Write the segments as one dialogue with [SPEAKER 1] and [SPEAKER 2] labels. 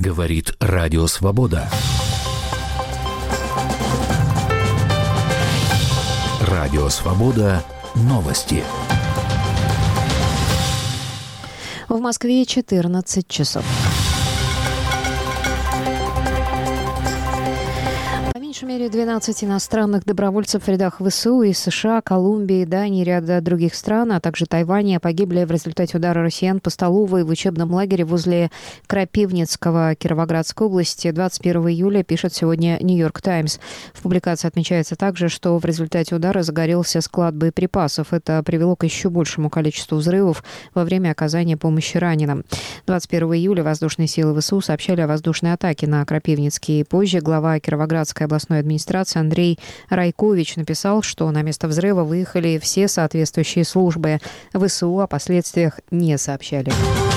[SPEAKER 1] Говорит Радио Свобода. Радио Свобода. Новости.
[SPEAKER 2] В Москве 14 часов. По меньшей мере 12 иностранных добровольцев в рядах ВСУ из США, Колумбии, Дании и ряда других стран, а также Тайваня погибли в результате удара россиян по столовой в учебном лагере возле Крапивницкого Кировоградской области 21 июля, пишет сегодня «Нью-Йорк Таймс». В публикации отмечается также, что в результате удара загорелся склад боеприпасов. Это привело к еще большему количеству взрывов во время оказания помощи раненым. 21 июля воздушные силы ВСУ сообщали о воздушной атаке на Крапивницкий. Позже глава Кировоградской областной администрации Андрей Райкович написал, что на место взрыва выехали все соответствующие службы. ВСУ о последствиях не сообщали.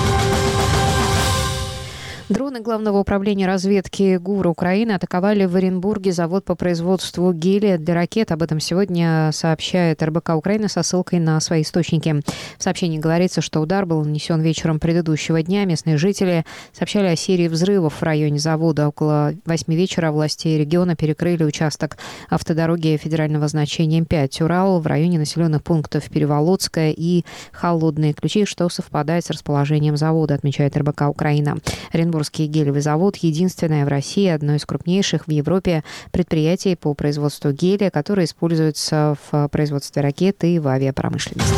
[SPEAKER 2] Дроны Главного управления разведки ГУР Украины атаковали в Оренбурге завод по производству гелия для ракет. Об этом сегодня сообщает РБК Украины со ссылкой на свои источники. В сообщении говорится, что удар был нанесен вечером предыдущего дня. Местные жители сообщали о серии взрывов в районе завода. Около 8 вечера власти региона перекрыли участок автодороги федерального значения М5 Урал в районе населенных пунктов Переволодская и Холодные Ключи, что совпадает с расположением завода, отмечает РБК Украина. Оренбургский гелевый завод – единственное в России, одно из крупнейших в Европе предприятий по производству гелия, которое используется в производстве ракет и в авиапромышленности.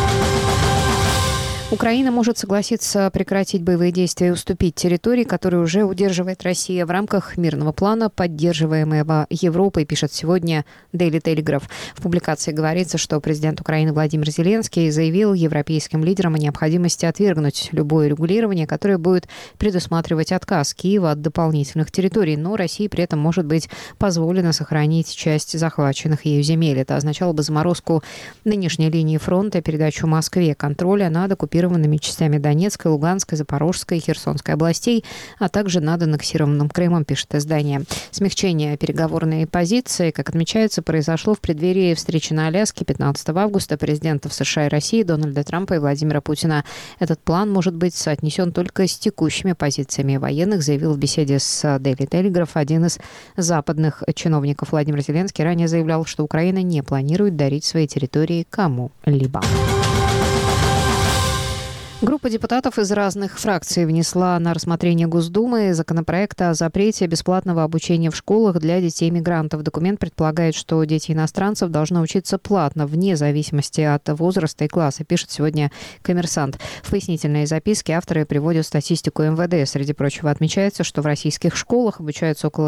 [SPEAKER 2] Украина может согласиться прекратить боевые действия и уступить территории, которые уже удерживает Россия в рамках мирного плана, поддерживаемого Европой, пишет сегодня Daily Telegraph. В публикации говорится, что президент Украины Владимир Зеленский заявил европейским лидерам о необходимости отвергнуть любое регулирование, которое будет предусматривать отказ Киева от дополнительных территорий, но России при этом может быть позволено сохранить часть захваченных ею земель. Это означало бы заморозку нынешней линии фронта, передачу Москве контроля над оккупированными частями Донецкой, Луганской, Запорожской и Херсонской областей, а также над аннексированным Крымом, пишет издание. Смягчение переговорной позиции, как отмечается, произошло в преддверии встречи на Аляске 15 августа президентов США и России Дональда Трампа и Владимира Путина. Этот план может быть соотнесен только с текущими позициями военных, заявил в беседе с Daily Telegraph один из западных чиновников. Владимир Зеленский ранее заявлял, что Украина не планирует дарить свои территории кому-либо. Группа депутатов из разных фракций внесла на рассмотрение Госдумы законопроект о запрете бесплатного обучения в школах для детей-мигрантов. Документ предполагает, что дети иностранцев должны учиться платно, вне зависимости от возраста и класса, пишет сегодня «Коммерсант». В пояснительной записке авторы приводят статистику МВД. Среди прочего отмечается, что в российских школах обучаются около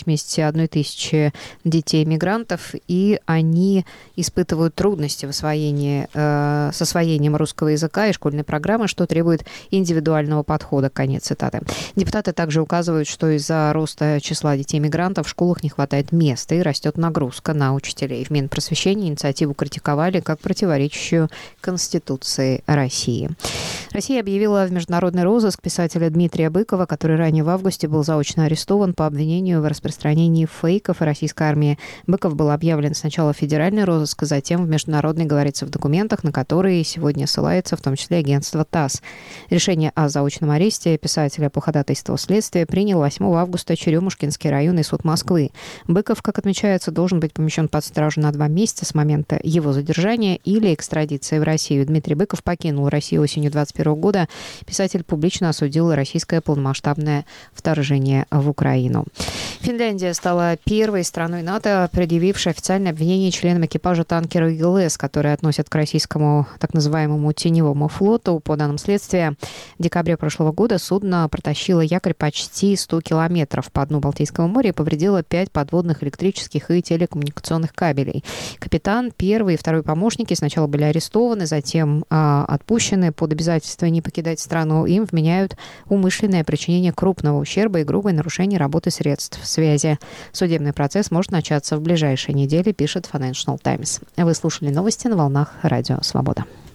[SPEAKER 2] 181 тысячи детей-мигрантов, и они испытывают трудности в освоении, с освоением русского языка и школьной программы, что требует индивидуального подхода. Конец цитаты. Депутаты также указывают, что из-за роста числа детей-мигрантов в школах не хватает места и растет нагрузка на учителей. В Минпросвещении инициативу критиковали как противоречащую Конституции России. Россия объявила в международный розыск писателя Дмитрия Быкова, который ранее в августе был заочно арестован по обвинению в распространении фейков о российской армии. Быков был объявлен сначала в федеральный розыск, а затем в международный, говорится в документах, на которые сегодня ссылается в том числе агентство ТАСС. Решение о заочном аресте писателя по ходатайству следствия принял 8 августа Черемушкинский районный суд Москвы. Быков, как отмечается, должен быть помещен под стражу на 2 месяца с момента его задержания или экстрадиции в Россию. Дмитрий Быков покинул Россию осенью 2021 года. Писатель публично осудил российское полномасштабное вторжение в Украину. Финляндия стала первой страной НАТО, предъявившей официальное обвинение членам экипажа танкера ИЛС, которые относят к российскому так называемому теневому флоту. По данным следствия, в декабре прошлого года судно протащило якорь почти 100 километров по дну Балтийского моря и повредило 5 подводных электрических и телекоммуникационных кабелей. Капитан, первый и второй помощники сначала были арестованы, затем отпущены под обязательство не покидать страну. Им вменяют умышленное причинение крупного ущерба и грубое нарушение работы средств связи. Судебный процесс может начаться в ближайшие недели, пишет Financial Times. Вы слушали новости на волнах Радио Свобода.